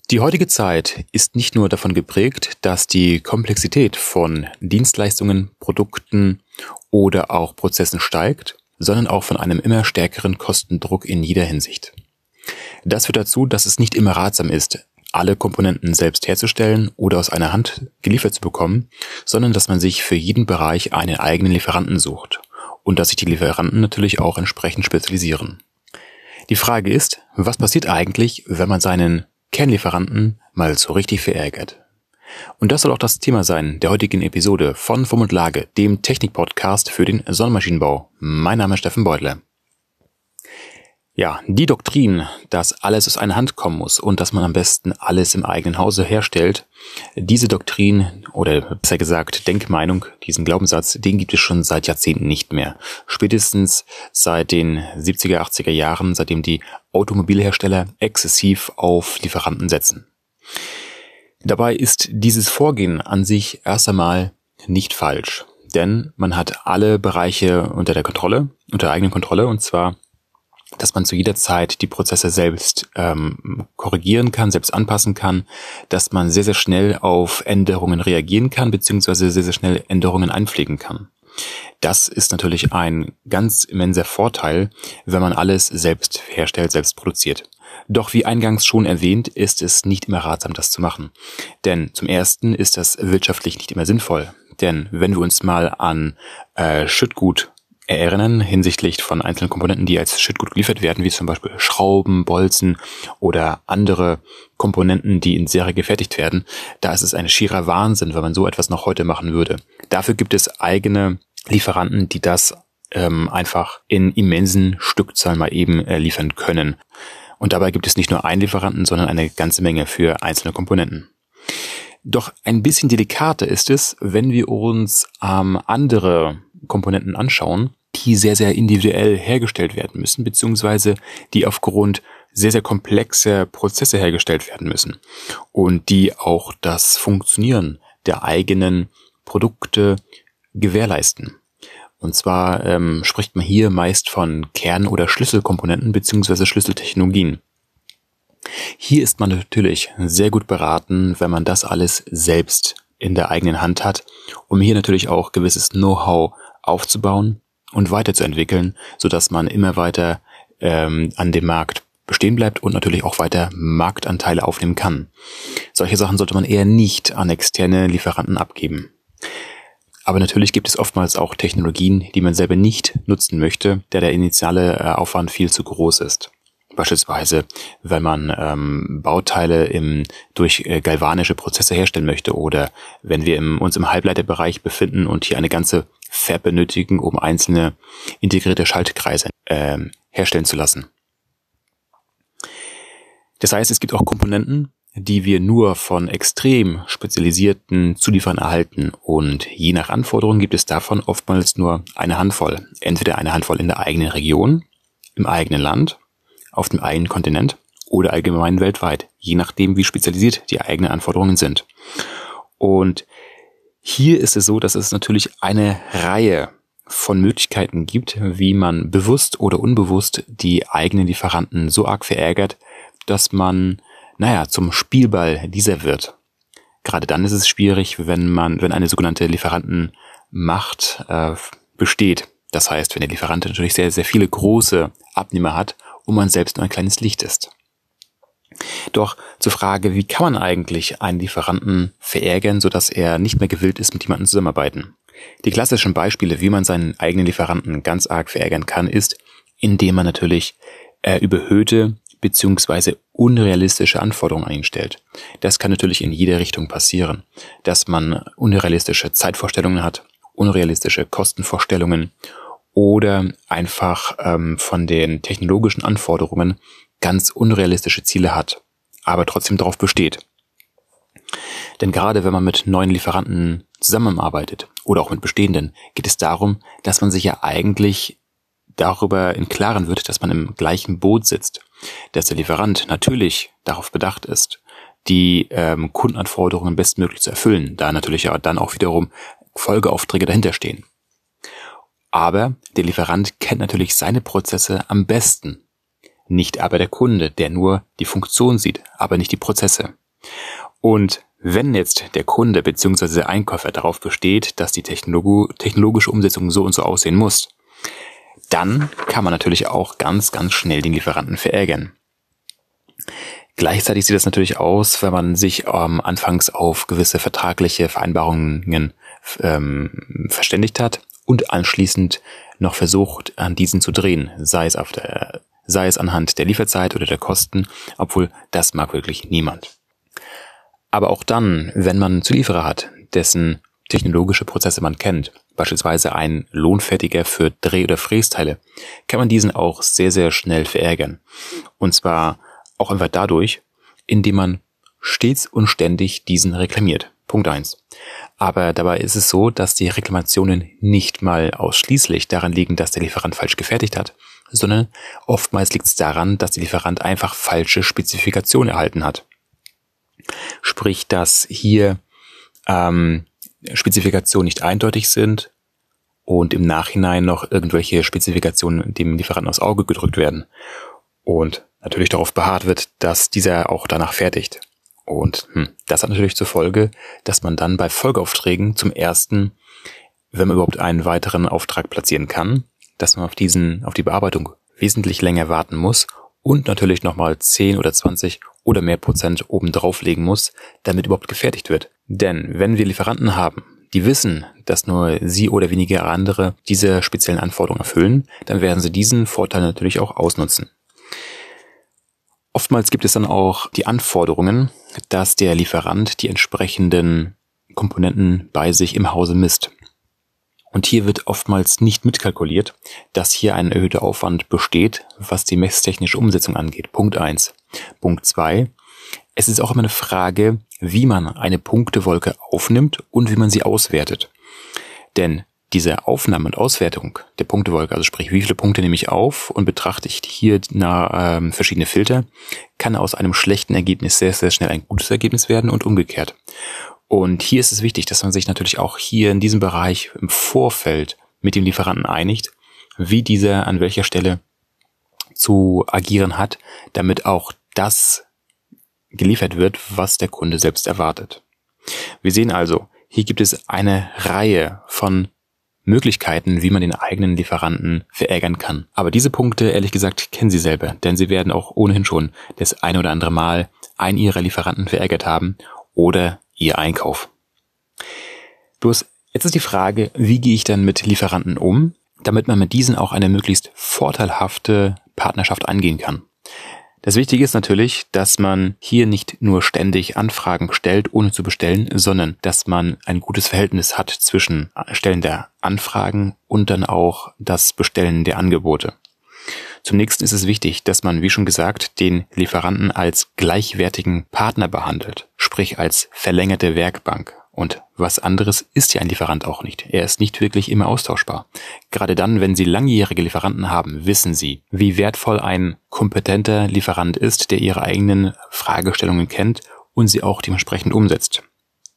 Die heutige Zeit ist nicht nur davon geprägt, dass die Komplexität von Dienstleistungen, Produkten oder auch Prozessen steigt, sondern auch von einem immer stärkeren Kostendruck in jeder Hinsicht. Das führt dazu, dass es nicht immer ratsam ist, alle Komponenten selbst herzustellen oder aus einer Hand geliefert zu bekommen, sondern dass man sich für jeden Bereich einen eigenen Lieferanten sucht und dass sich die Lieferanten natürlich auch entsprechend spezialisieren. Die Frage ist, was passiert eigentlich, wenn man seinen Kernlieferanten mal so richtig verärgert? Und das soll auch das Thema sein der heutigen Episode von Form und Lage, dem Technik-Podcast für den Sondermaschinenbau. Mein Name ist Steffen Beutler. Ja, die Doktrin, dass alles aus einer Hand kommen muss und dass man am besten alles im eigenen Hause herstellt, diese Doktrin oder besser gesagt Denkmeinung, diesen Glaubenssatz, den gibt es schon seit Jahrzehnten nicht mehr. Spätestens seit den 70er, 80er Jahren, seitdem die Automobilhersteller exzessiv auf Lieferanten setzen. Dabei ist dieses Vorgehen an sich erst einmal nicht falsch, denn man hat alle Bereiche unter eigenen Kontrolle, und zwar dass man zu jeder Zeit die Prozesse selbst korrigieren kann, selbst anpassen kann, dass man sehr, sehr schnell auf Änderungen reagieren kann, beziehungsweise sehr, sehr schnell Änderungen einpflegen kann. Das ist natürlich ein ganz immenser Vorteil, wenn man alles selbst herstellt, selbst produziert. Doch wie eingangs schon erwähnt, ist es nicht immer ratsam, das zu machen. Denn zum Ersten ist das wirtschaftlich nicht immer sinnvoll. Denn wenn wir uns mal an Schüttgut erinnern hinsichtlich von einzelnen Komponenten, die als Schüttgut geliefert werden, wie zum Beispiel Schrauben, Bolzen oder andere Komponenten, die in Serie gefertigt werden, da ist es ein schierer Wahnsinn, wenn man so etwas noch heute machen würde. Dafür gibt es eigene Lieferanten, die das einfach in immensen Stückzahlen mal eben liefern können. Und dabei gibt es nicht nur einen Lieferanten, sondern eine ganze Menge für einzelne Komponenten. Doch ein bisschen delikater ist es, wenn wir uns andere Komponenten anschauen, die sehr, sehr individuell hergestellt werden müssen, beziehungsweise die aufgrund sehr, sehr komplexer Prozesse hergestellt werden müssen und die auch das Funktionieren der eigenen Produkte gewährleisten. Und zwar spricht man hier meist von Kern- oder Schlüsselkomponenten beziehungsweise Schlüsseltechnologien. Hier ist man natürlich sehr gut beraten, wenn man das alles selbst in der eigenen Hand hat, um hier natürlich auch gewisses Know-how aufzubauen und weiterzuentwickeln, sodass man immer weiter an dem Markt bestehen bleibt und natürlich auch weiter Marktanteile aufnehmen kann. Solche Sachen sollte man eher nicht an externe Lieferanten abgeben. Aber natürlich gibt es oftmals auch Technologien, die man selber nicht nutzen möchte, da der initiale Aufwand viel zu groß ist. Beispielsweise, wenn man Bauteile durch galvanische Prozesse herstellen möchte oder wenn wir uns im Halbleiterbereich befinden und hier eine ganze Fab benötigen, um einzelne integrierte Schaltkreise herstellen zu lassen. Das heißt, es gibt auch Komponenten, die wir nur von extrem spezialisierten Zulieferern erhalten und je nach Anforderungen gibt es davon oftmals nur eine Handvoll. Entweder eine Handvoll in der eigenen Region, im eigenen Land, auf dem eigenen Kontinent oder allgemein weltweit, je nachdem, wie spezialisiert die eigenen Anforderungen sind. Und hier ist es so, dass es natürlich eine Reihe von Möglichkeiten gibt, wie man bewusst oder unbewusst die eigenen Lieferanten so arg verärgert, dass man, zum Spielball dieser wird. Gerade dann ist es schwierig, wenn eine sogenannte Lieferantenmacht besteht. Das heißt, wenn der Lieferant natürlich sehr, sehr viele große Abnehmer hat und man selbst nur ein kleines Licht ist. Doch zur Frage, wie kann man eigentlich einen Lieferanten verärgern, sodass er nicht mehr gewillt ist, mit jemandem zusammenarbeiten? Die klassischen Beispiele, wie man seinen eigenen Lieferanten ganz arg verärgern kann, ist, indem man natürlich überhöhte bzw. unrealistische Anforderungen an ihn stellt. Das kann natürlich in jede Richtung passieren, dass man unrealistische Zeitvorstellungen hat, unrealistische Kostenvorstellungen oder einfach von den technologischen Anforderungen ganz unrealistische Ziele hat, aber trotzdem darauf besteht. Denn gerade wenn man mit neuen Lieferanten zusammenarbeitet oder auch mit bestehenden, geht es darum, dass man sich ja eigentlich darüber im Klaren wird, dass man im gleichen Boot sitzt, dass der Lieferant natürlich darauf bedacht ist, die Kundenanforderungen bestmöglich zu erfüllen, da natürlich ja dann auch wiederum Folgeaufträge dahinter stehen. Aber der Lieferant kennt natürlich seine Prozesse am besten. nicht aber der Kunde, der nur die Funktion sieht, aber nicht die Prozesse. Und wenn jetzt der Kunde bzw. der Einkäufer darauf besteht, dass die technologische Umsetzung so und so aussehen muss, dann kann man natürlich auch ganz, ganz schnell den Lieferanten verärgern. Gleichzeitig sieht das natürlich aus, wenn man sich anfangs auf gewisse vertragliche Vereinbarungen verständigt hat und anschließend noch versucht, an diesen zu drehen, sei es anhand der Lieferzeit oder der Kosten, obwohl das mag wirklich niemand. Aber auch dann, wenn man einen Zulieferer hat, dessen technologische Prozesse man kennt, beispielsweise ein Lohnfertiger für Dreh- oder Frästeile, kann man diesen auch sehr, sehr schnell verärgern. Und zwar auch einfach dadurch, indem man stets und ständig diesen reklamiert. Punkt 1. Aber dabei ist es so, dass die Reklamationen nicht mal ausschließlich daran liegen, dass der Lieferant falsch gefertigt hat, sondern oftmals liegt es daran, dass der Lieferant einfach falsche Spezifikationen erhalten hat. Sprich, dass hier Spezifikationen nicht eindeutig sind und im Nachhinein noch irgendwelche Spezifikationen dem Lieferanten aufs Auge gedrückt werden und natürlich darauf beharrt wird, dass dieser auch danach fertigt. Und das hat natürlich zur Folge, dass man dann bei Folgeaufträgen zum ersten, wenn man überhaupt einen weiteren Auftrag platzieren kann, dass man auf die Bearbeitung wesentlich länger warten muss und natürlich nochmal 10 oder 20 oder mehr Prozent oben drauflegen muss, damit überhaupt gefertigt wird. Denn wenn wir Lieferanten haben, die wissen, dass nur sie oder wenige andere diese speziellen Anforderungen erfüllen, dann werden sie diesen Vorteil natürlich auch ausnutzen. Oftmals gibt es dann auch die Anforderungen, dass der Lieferant die entsprechenden Komponenten bei sich im Hause misst. Und hier wird oftmals nicht mitkalkuliert, dass hier ein erhöhter Aufwand besteht, was die messtechnische Umsetzung angeht. Punkt 1. Punkt 2. Es ist auch immer eine Frage, wie man eine Punktewolke aufnimmt und wie man sie auswertet. Denn diese Aufnahme und Auswertung der Punktewolke, also sprich, wie viele Punkte nehme ich auf und betrachte ich hier verschiedene Filter, kann aus einem schlechten Ergebnis sehr, sehr schnell ein gutes Ergebnis werden und umgekehrt. Und hier ist es wichtig, dass man sich natürlich auch hier in diesem Bereich im Vorfeld mit dem Lieferanten einigt, wie dieser an welcher Stelle zu agieren hat, damit auch das geliefert wird, was der Kunde selbst erwartet. Wir sehen also, hier gibt es eine Reihe von Möglichkeiten, wie man den eigenen Lieferanten verärgern kann. Aber diese Punkte, ehrlich gesagt, kennen Sie selber, denn Sie werden auch ohnehin schon das ein oder andere Mal einen Ihrer Lieferanten verärgert haben oder Ihr Einkauf. Bloß, jetzt ist die Frage, wie gehe ich dann mit Lieferanten um, damit man mit diesen auch eine möglichst vorteilhafte Partnerschaft eingehen kann. Das Wichtige ist natürlich, dass man hier nicht nur ständig Anfragen stellt, ohne zu bestellen, sondern dass man ein gutes Verhältnis hat zwischen Stellen der Anfragen und dann auch das Bestellen der Angebote. Zum nächsten ist es wichtig, dass man, wie schon gesagt, den Lieferanten als gleichwertigen Partner behandelt, sprich als verlängerte Werkbank. Und was anderes ist ja ein Lieferant auch nicht. Er ist nicht wirklich immer austauschbar. Gerade dann, wenn Sie langjährige Lieferanten haben, wissen Sie, wie wertvoll ein kompetenter Lieferant ist, der Ihre eigenen Fragestellungen kennt und sie auch dementsprechend umsetzt.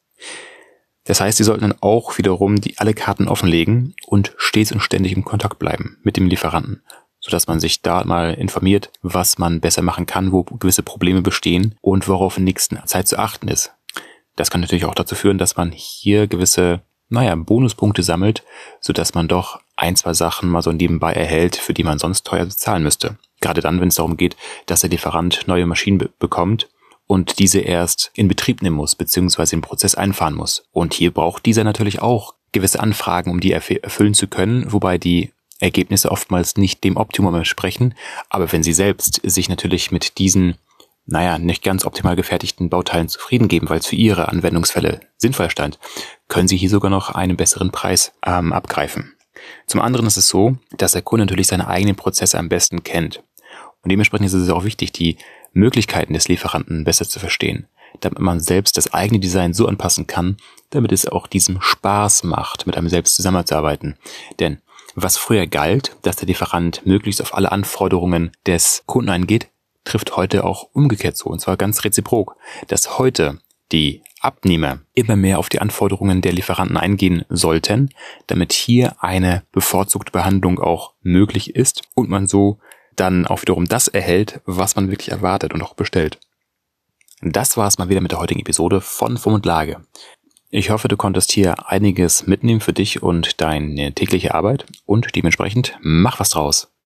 Das heißt, Sie sollten dann auch wiederum alle Karten offenlegen und stets und ständig im Kontakt bleiben mit dem Lieferanten, sodass man sich da mal informiert, was man besser machen kann, wo gewisse Probleme bestehen und worauf in nächster Zeit zu achten ist. Das kann natürlich auch dazu führen, dass man hier gewisse, Bonuspunkte sammelt, sodass man doch ein, zwei Sachen mal so nebenbei erhält, für die man sonst teuer bezahlen müsste. Gerade dann, wenn es darum geht, dass der Lieferant neue Maschinen bekommt und diese erst in Betrieb nehmen muss, beziehungsweise den Prozess einfahren muss. Und hier braucht dieser natürlich auch gewisse Anfragen, um die erfüllen zu können, wobei die Ergebnisse oftmals nicht dem Optimum entsprechen. Aber wenn Sie selbst sich natürlich mit diesen nicht ganz optimal gefertigten Bauteilen zufrieden geben, weil es für Ihre Anwendungsfälle sinnvoll erscheint, können Sie hier sogar noch einen besseren Preis abgreifen. Zum anderen ist es so, dass der Kunde natürlich seine eigenen Prozesse am besten kennt. Und dementsprechend ist es auch wichtig, die Möglichkeiten des Lieferanten besser zu verstehen, damit man selbst das eigene Design so anpassen kann, damit es auch diesem Spaß macht, mit einem selbst zusammenzuarbeiten. Denn was früher galt, dass der Lieferant möglichst auf alle Anforderungen des Kunden eingeht, trifft heute auch umgekehrt zu, und zwar ganz reziprok, dass heute die Abnehmer immer mehr auf die Anforderungen der Lieferanten eingehen sollten, damit hier eine bevorzugte Behandlung auch möglich ist und man so dann auch wiederum das erhält, was man wirklich erwartet und auch bestellt. Das war's mal wieder mit der heutigen Episode von Form und Lage. Ich hoffe, du konntest hier einiges mitnehmen für dich und deine tägliche Arbeit und dementsprechend mach was draus.